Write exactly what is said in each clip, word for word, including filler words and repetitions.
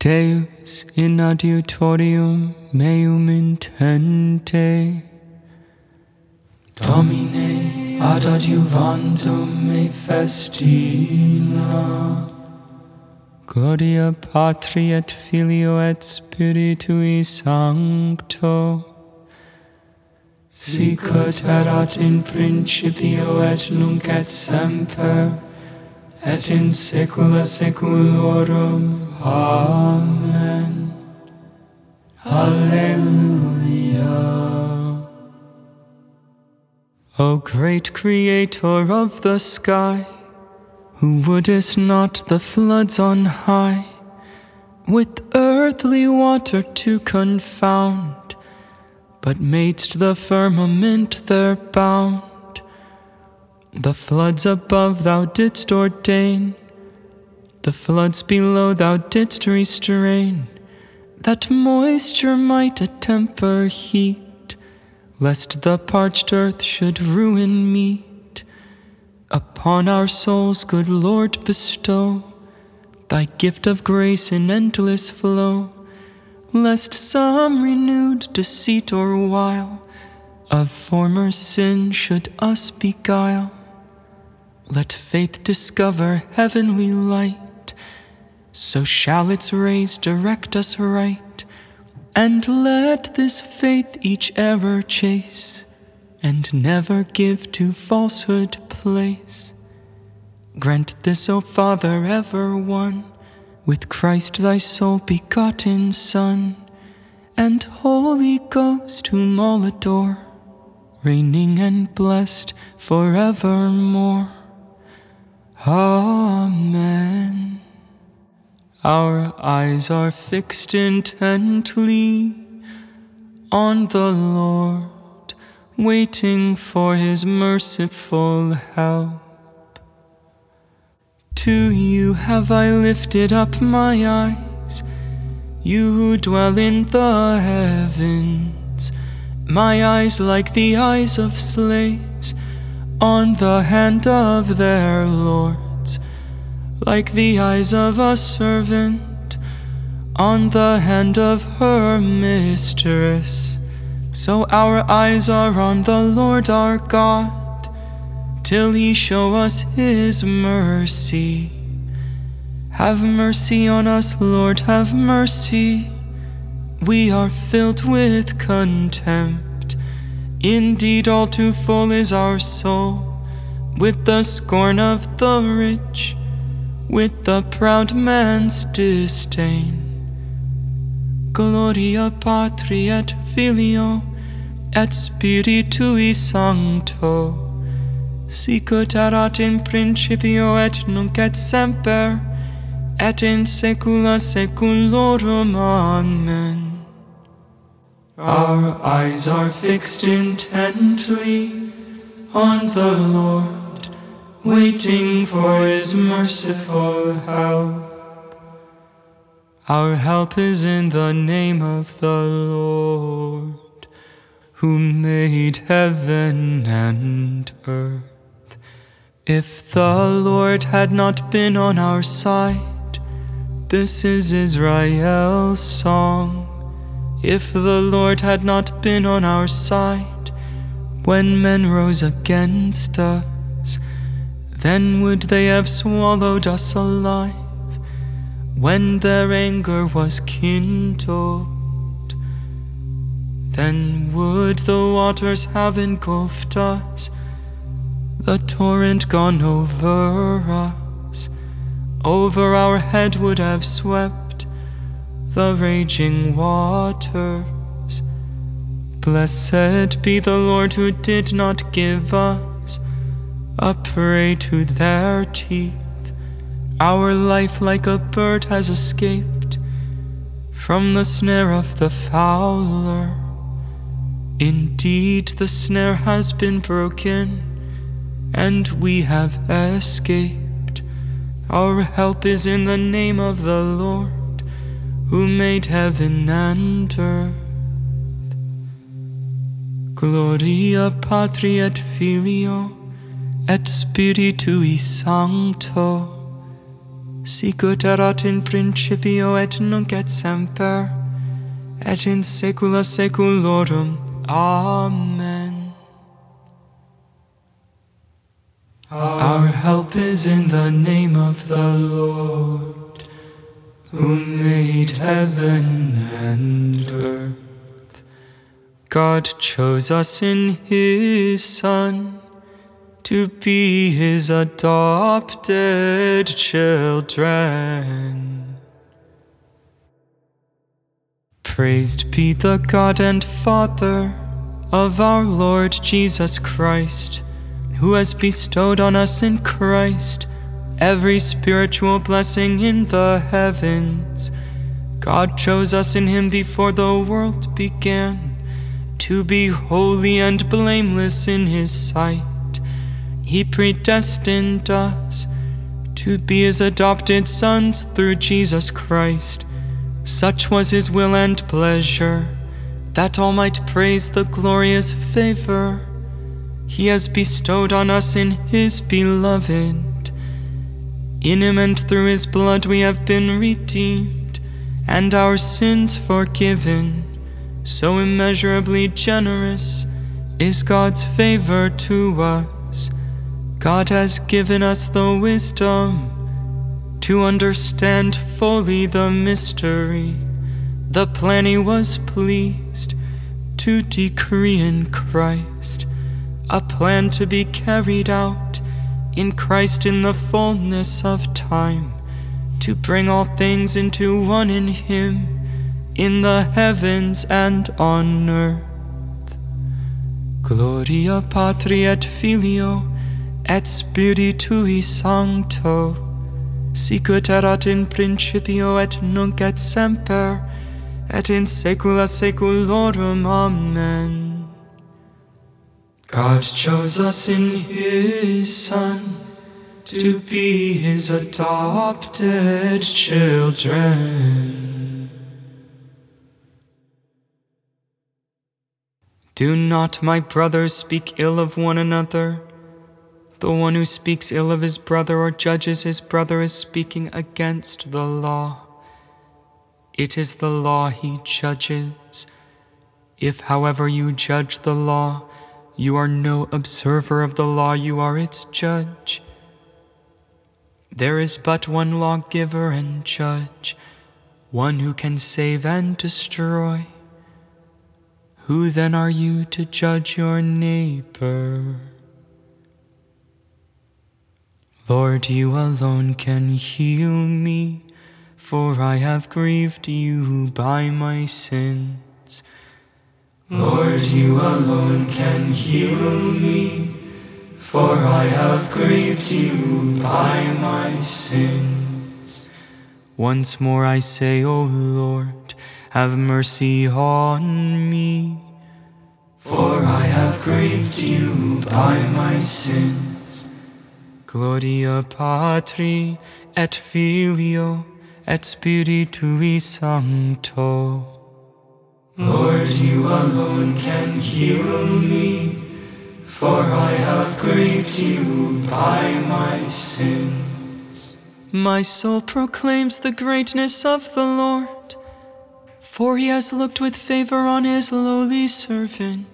Deus in adiutorium meum intende. Domine ad adiuvandum me festina. Gloria Patri et Filio et Spiritui Sancto. Sicut erat in principio et nunc et semper, et in saecula saeculorum. Amen. Alleluia. O great Creator of the sky, who wouldest not the floods on high with earthly water to confound, but madest the firmament their bound. The floods above thou didst ordain, the floods below thou didst restrain, that moisture might attemper heat, lest the parched earth should ruin meat. Upon our souls, good Lord, bestow thy gift of grace in endless flow, lest some renewed deceit or wile of former sin should us beguile. Let faith discover heavenly light, so shall its rays direct us right. And let this faith each error chase, and never give to falsehood place. Grant this, O Father, ever one, with Christ thy sole begotten Son, and Holy Ghost, whom all adore, reigning and blessed forevermore. Amen. Our eyes are fixed intently on the Lord, waiting for his merciful help. To you have I lifted up my eyes, you who dwell in the heavens. My eyes like the eyes of slaves on the hand of their lords, like the eyes of a servant on the hand of her mistress. So our eyes are on the Lord our God, till he show us his mercy. Have mercy on us, Lord, have mercy. We are filled with contempt. Indeed, all too full is our soul, with the scorn of the rich, with the proud man's disdain. Gloria Patri et Filio et Spiritui Sancto, sicut erat in principio et nunc et semper, et in saecula saeculorum. Amen. Our eyes are fixed intently on the Lord, waiting for his merciful help. Our help is in the name of the Lord, who made heaven and earth. If the Lord had not been on our side, this is Israel's song. If the Lord had not been on our side, when men rose against us, then would they have swallowed us alive, when their anger was kindled. Then would the waters have engulfed us, the torrent gone over us. Over our head would have swept the raging waters. Blessed be the Lord, who did not give us a prey to their teeth. Our life like a bird has escaped from the snare of the fowler. Indeed, the snare has been broken, and we have escaped. Our help is in the name of the Lord, who made heaven and earth. Gloria Patri et Filio et Spiritui Sancto, sicut erat in principio et nunc et semper, et in saecula saeculorum. Amen. Our help is in the name of the Lord, who made heaven and earth. God chose us in His Son to be His adopted children. Praised be the God and Father of our Lord Jesus Christ, who has bestowed on us in Christ every spiritual blessing in the heavens. God chose us in Him before the world began, to be holy and blameless in His sight. He predestined us to be His adopted sons through Jesus Christ. Such was His will and pleasure, that all might praise the glorious favor He has bestowed on us in His Beloved. In Him and through His blood we have been redeemed, and our sins forgiven. So immeasurably generous is God's favor to us. God has given us the wisdom to understand fully the mystery, the plan He was pleased to decree in Christ, a plan to be carried out in Christ in the fullness of time, to bring all things into one in Him, in the heavens and on earth. Gloria Patri et Filio et Spiritui Sancto, sicut erat in principio et nunc et semper, et in saecula saeculorum. Amen. God chose us in His Son to be His adopted children. Do not, my brothers, speak ill of one another. The one who speaks ill of his brother or judges his brother is speaking against the law. It is the law he judges. If, however, you judge the law, you are no observer of the law, you are its judge. There is but one lawgiver and judge, one who can save and destroy. Who then are you to judge your neighbor? Lord, you alone can heal me, for I have grieved you by my sins. Lord, you alone can heal me, for I have grieved you by my sins. Once more I say, O Lord, have mercy on me, for I have grieved you by my sins. Gloria Patri et Filio et Spiritui Sancto. Lord, you alone can heal me, for I have grieved you by my sins. My soul proclaims the greatness of the Lord, for He has looked with favor on His lowly servant.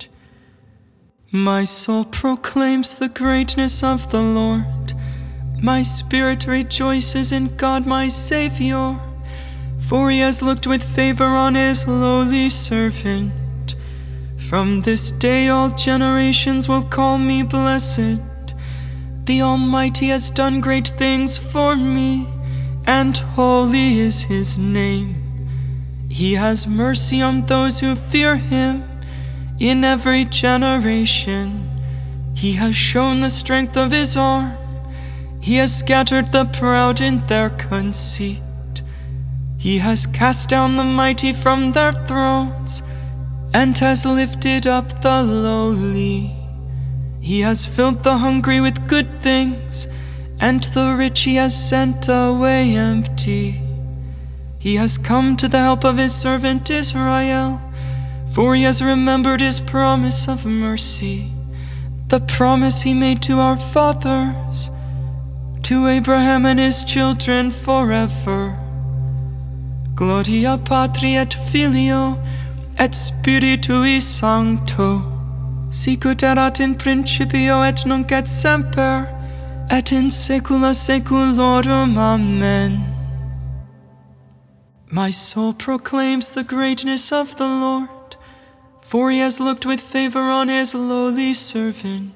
My soul proclaims the greatness of the Lord. My spirit rejoices in God my Savior, for He has looked with favor on His lowly servant. From this day all generations will call me blessed. The Almighty has done great things for me, and holy is His name. He has mercy on those who fear Him in every generation. He has shown the strength of His arm. He has scattered the proud in their conceit. He has cast down the mighty from their thrones, and has lifted up the lowly. He has filled the hungry with good things, and the rich He has sent away empty. He has come to the help of His servant Israel, for He has remembered His promise of mercy, the promise He made to our fathers, to Abraham and his children forever. Gloria Patri et Filio et Spiritui Sancto, sicut erat in principio et nunc et semper, et in saecula saeculorum. Amen. My soul proclaims the greatness of the Lord, for he has looked with favor on his lowly servant.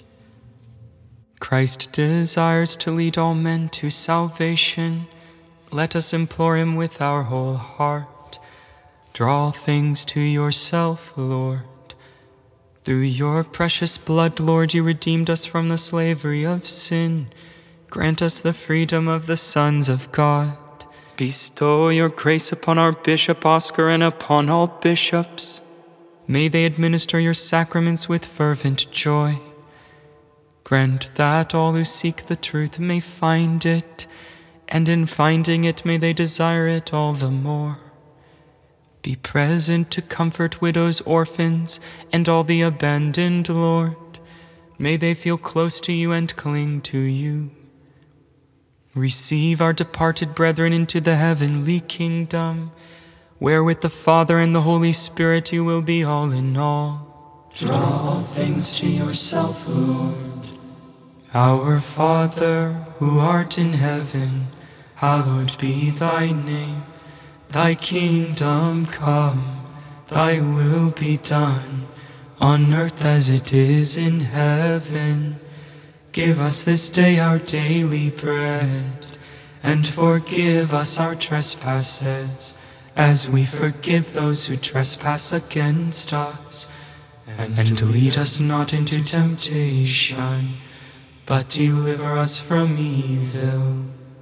Christ desires to lead all men to salvation. Let us implore him with our whole heart. Draw all things to yourself, Lord. Through your precious blood, Lord, you redeemed us from the slavery of sin. Grant us the freedom of the sons of God. Bestow your grace upon our Bishop Oscar and upon all bishops. May they administer your sacraments with fervent joy. Grant that all who seek the truth may find it, and in finding it may they desire it all the more. Be present to comfort widows, orphans, and all the abandoned, Lord. May they feel close to you and cling to you. Receive our departed brethren into the heavenly kingdom, where with the Father and the Holy Spirit you will be all in all. Draw all things to yourself, Lord. Our Father, who art in heaven, hallowed be thy name. Thy kingdom come, thy will be done, on earth as it is in heaven. Give us this day our daily bread, and forgive us our trespasses, as we forgive those who trespass against us. And lead us not into temptation, but deliver us from evil.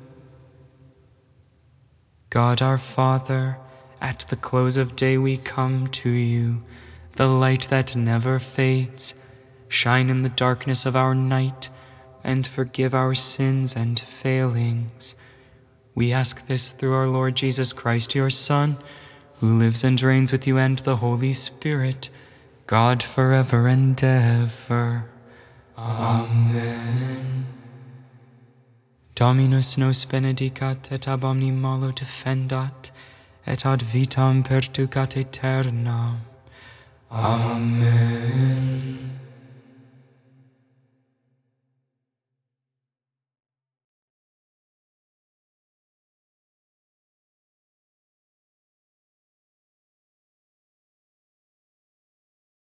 God our Father, at the close of day we come to you, the light that never fades. Shine in the darkness of our night, and forgive our sins and failings. We ask this through our Lord Jesus Christ, your Son, who lives and reigns with you and the Holy Spirit, God forever and ever. Amen. Dominus nos benedicat et ab omni malo defendat, et ad vitam perducat aeternam. Amen.